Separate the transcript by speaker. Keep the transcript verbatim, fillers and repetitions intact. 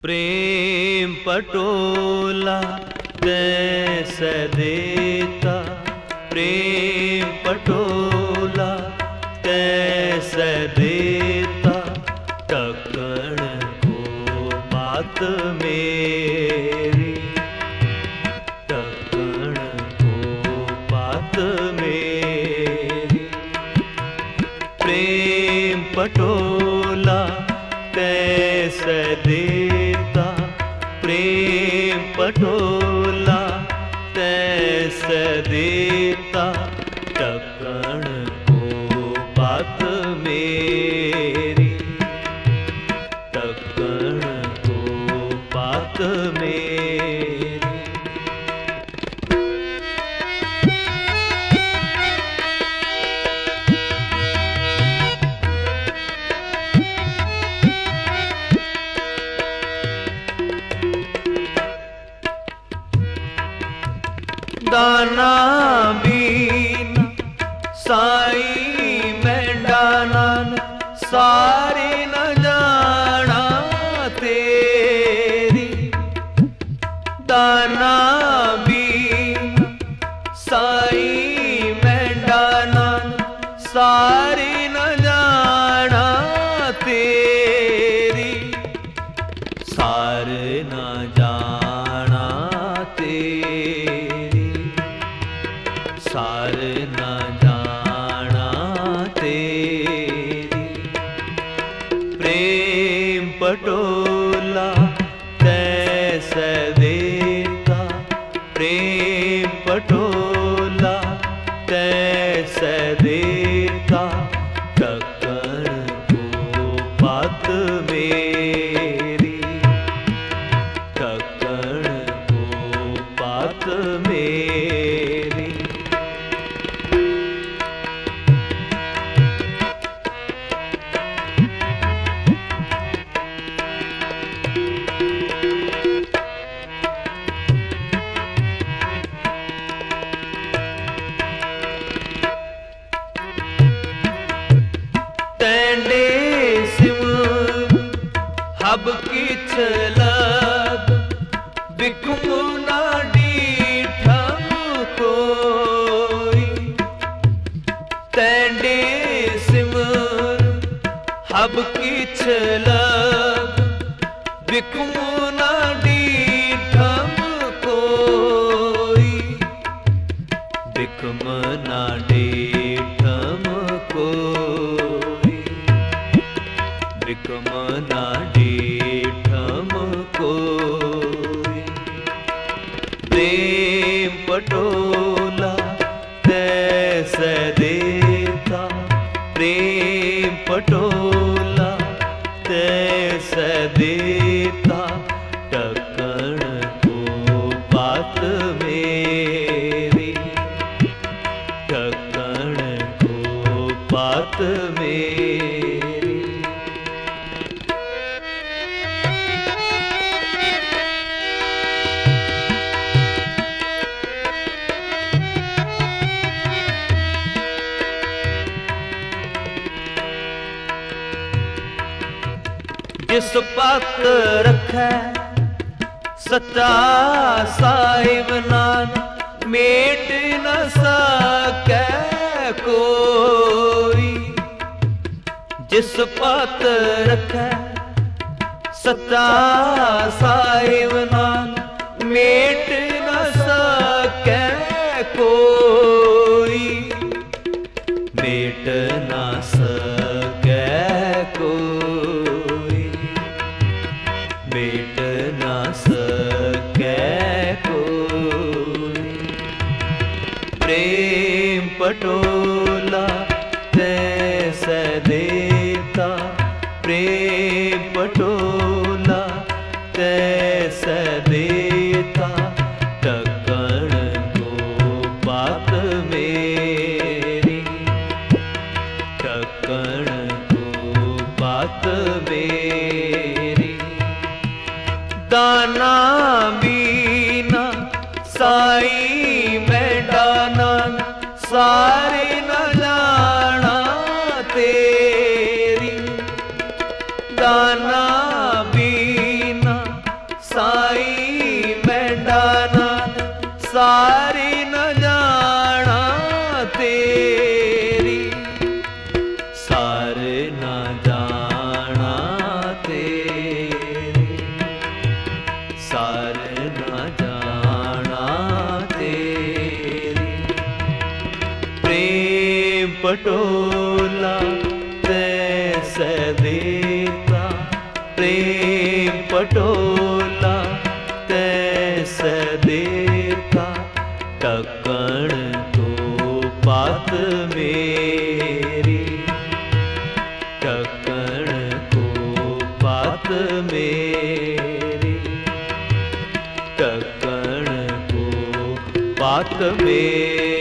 Speaker 1: प्रेम पटोला तैसे देता, प्रेम पटोला तैसे देता, टक्कण को बात मेरी, टक्कण को बात मेरी। प्रेम पटोला तैसे देता, प्रेम पटोला तैसे देता, टक्कण को बात मेरी, टक्कण को बात मेरी। दाना बीना साई मैं डाना, सारी न जाना तेरी। दाना बीना साई मैं डाना, सारी न जाना तेरी, सारे न जाना तेरी, सार न जाना तेरी। प्रेम पटोला तैसे देता, प्रेम पटोला तैसे देता, टक्कण को बात मेरी, टक्कण को बात मेरी। तेंडे सिम हब किछ लग, बिकमु ना डीठम कोई। तेंडे सिम हब किछ लग, बिकमु ना डीठम कोई, बिकम ना डीठम कोई, बिकम ना डीठम कोई। प्रेम पटोला तैसे देता, प्रेम पटोला तैसे देता, टक्कण को बात मेरी, टक्कण को बात मेरी। जिस पत रखै सच्चा साहिब नान, मेट न सकै कोई। जिस पत रखै सच्चा साहिब नान, मेट न सकै कोई, मेट न सकै कोई, मेट न सकै कोई। प्रेम पटोला तैसे देता, प्रेम पटोला तैसे देता, टक्कण को बात मेरी, टक्कण को बात मेरी। दाना बीना साई मैं डाना, सारी न जाना तेरी। दाना बीना पटोला तैसे देखा टक्कण को पात मेरी, टक्कण को पात मेरी, टक्कण को पात मेरी।